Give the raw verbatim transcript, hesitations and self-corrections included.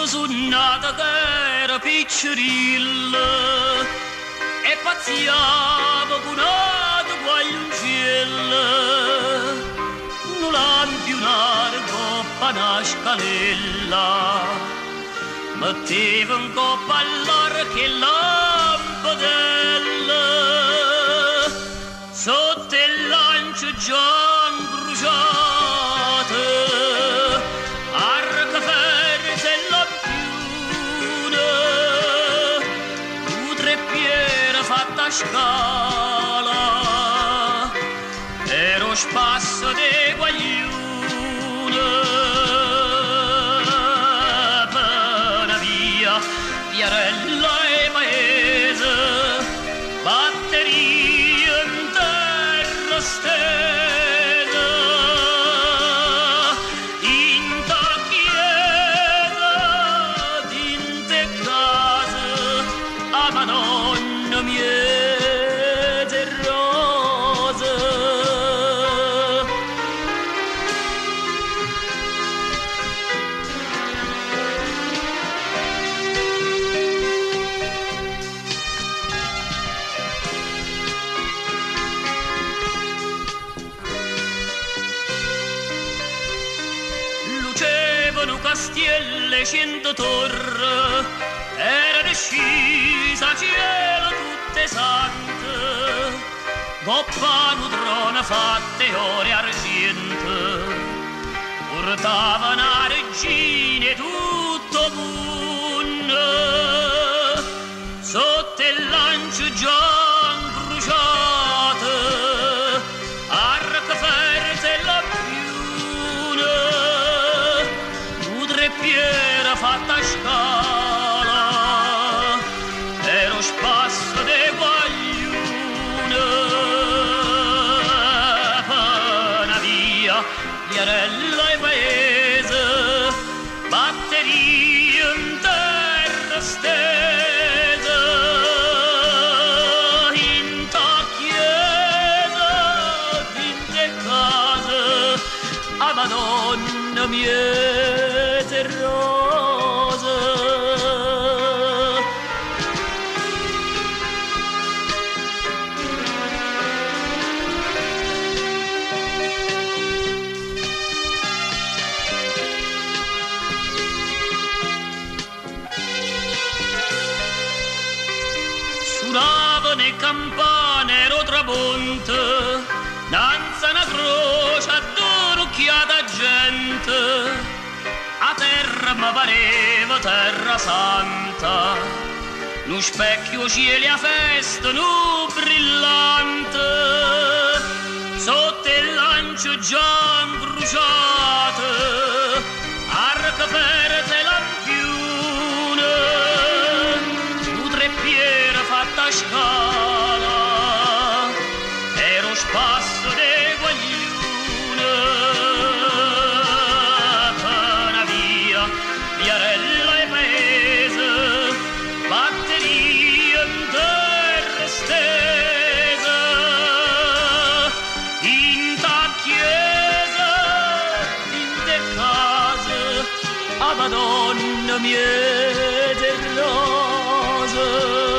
nata che era piccirilla e pazziava con una guagliuncella. Non lampionare coppa una scalella, metteva in coppa all'arca e lampadella, sotto il lancio già incrociate, arca ferse e lampione, due tre piere fatta a scala, ero spasso de guaglione, per via, Viarella e paese, batteria in terra stesa, in ta chiesa, in te casa, a Madonna miete rose. Lucevano castielle cento torre, era discesa cielo tutte sante, coppano trona fatte ore argente, portavano a regine tutto mondo, sotto il lancio già incrociate, arca ferse e lampione, due tre piere fatta a scala, ero spasso de guaglione, pana via, Viarella e paese, batteria in terra stesa, in ta chiesa, in te casa, a Madonna miete rose. Suonavano le campane, ero tramonte, danza una croce a d'orocchiata gente, a terra mi pareva terra santa, lo specchio cielo a festa, no brillante, sotto il lancio già incrociate, arca ferse e lampione, due tre piere fatta a scala, ero spasso de guaglione, pana via, Viarella e paese, batteria in terra stesa, in ta chiesa, in te case, a Madonna miete rose.